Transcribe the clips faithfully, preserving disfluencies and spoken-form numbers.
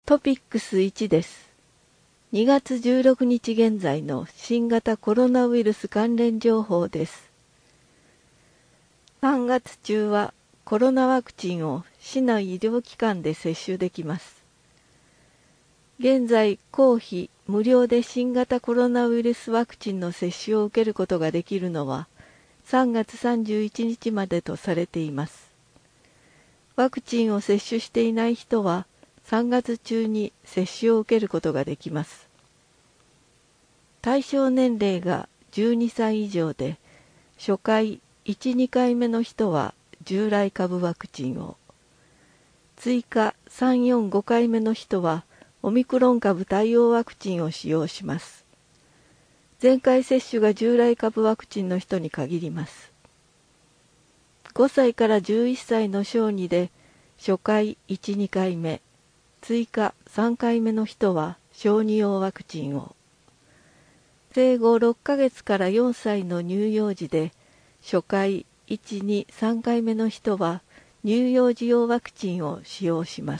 トピックスいちです。にがつじゅうろくにち現在の新型コロナウイルス関連情報です。さんがつ中はコロナワクチンを市内医療機関で接種できます。現在、公費無料で新型コロナウイルスワクチンの接種を受けることができるのはさんがつさんじゅういちにちまでとされています。ワクチンを接種していない人はさんがつ中に接種を受けることができます。対象年齢がじゅうにさい以上で、初回いち、にかいめの人は従来株ワクチンを、追加さん、よん、ごかいめの人はオミクロン株対応ワクチンを使用します。前回接種が従来株ワクチンの人に限ります。ごさいからじゅういっさいの小児で初回いち、にかいめ、追加さんかいめの人は小児用ワクチンを、生後ろっかげつからよんさいの乳幼児で初回いち、に、さんかいめの人は乳幼児用ワクチンを使用します。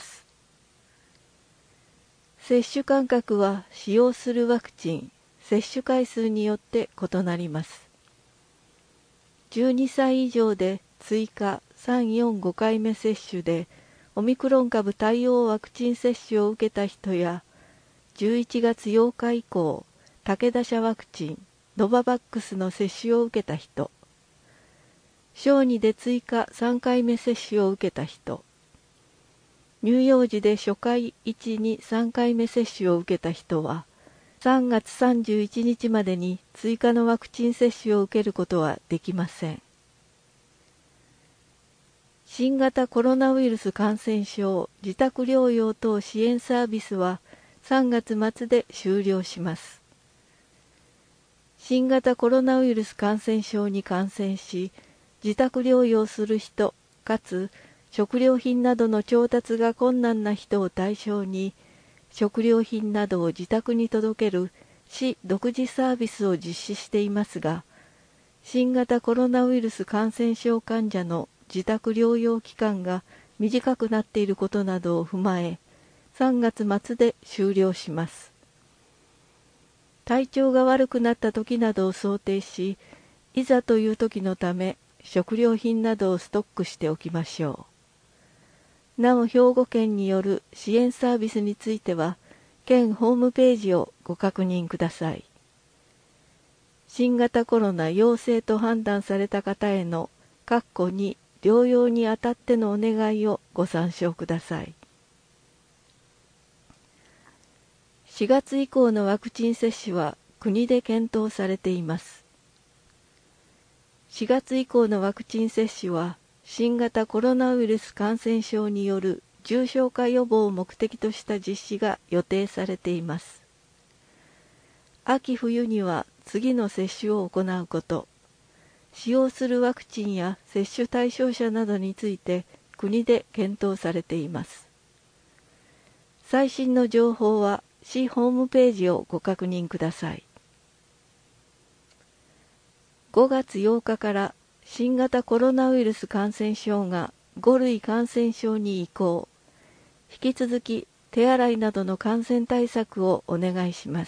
接種間隔は使用するワクチン、接種回数によって異なります。じゅうにさい以上で追加さん、よん、ごかいめ接種でオミクロン株対応ワクチン接種を受けた人や、じゅういちがつようか以降、武田社ワクチン、ノババックスの接種を受けた人、小児で追加さんかいめ接種を受けた人、乳幼児で初回いち、に、さんかいめ接種を受けた人は、さんがつさんじゅういちにちまでに追加のワクチン接種を受けることはできません。新型コロナウイルス感染症自宅療養等支援サービスはさんがつまつで終了します。新型コロナウイルス感染症に感染し、自宅療養する人、かつ食料品などの調達が困難な人を対象に、食料品などを自宅に届ける市独自サービスを実施していますが、新型コロナウイルス感染症患者の自宅療養期間が短くなっていることなどを踏まえ、さんがつまつで終了します。体調が悪くなった時などを想定し、いざという時のため食料品などをストックしておきましょう。なお、兵庫県による支援サービスについては、県ホームページをご確認ください。新型コロナ陽性と判断された方への括弧に療養にあたってのお願いをご参照ください。しがつ以降のワクチン接種は国で検討されています。しがつ以降のワクチン接種は新型コロナウイルス感染症による重症化予防を目的とした実施が予定されています。秋冬には次の接種を行うこと、使用するワクチンや接種対象者などについて国で検討されています。最新の情報は市ホームページをご確認ください。ごがつようかから新型コロナウイルス感染症がごるい感染症に移行。引き続き手洗いなどの感染対策をお願いします。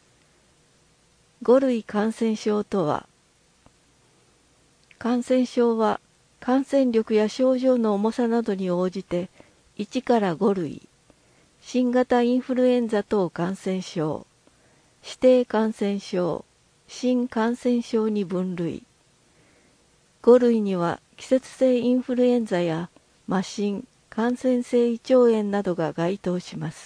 ごるい感染症とは、感染症は感染力や症状の重さなどに応じていちからごるい、新型インフルエンザ等感染症、指定感染症、新感染症に分類。ごるいには季節性インフルエンザや麻疹、感染性胃腸炎などが該当します。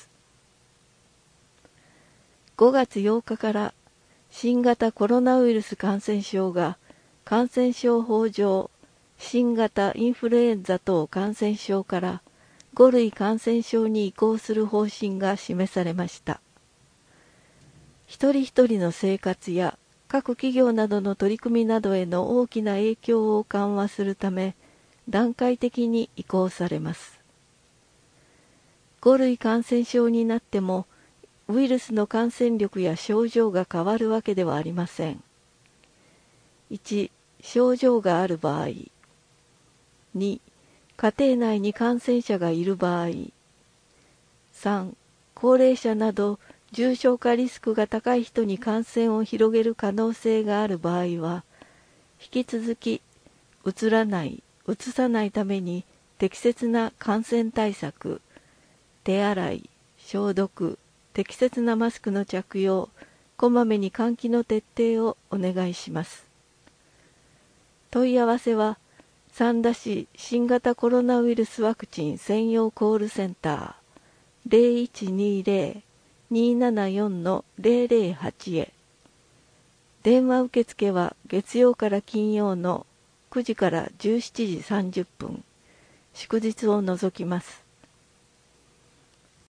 ごがつようかから新型コロナウイルス感染症が感染症法上、新型インフルエンザ等感染症からごるい感染症に移行する方針が示されました。一人一人の生活や各企業などの取り組みなどへの大きな影響を緩和するため、段階的に移行されます。ごるい感染症になっても、ウイルスの感染力や症状が変わるわけではありません。いち、症状がある場合。に、家庭内に感染者がいる場合。 さん、高齢者など重症化リスクが高い人に感染を広げる可能性がある場合は、引き続きうつらない、うつさないために適切な感染対策、手洗い、消毒、適切なマスクの着用、こまめに換気の徹底をお願いします。問い合わせは、三田市新型コロナウイルスワクチン専用コールセンター ゼロいちにゼロ にーななよん ゼロゼロはち へ。電話受付は月曜から金曜のくじからじゅうしちじさんじゅっぷん、祝日を除きます。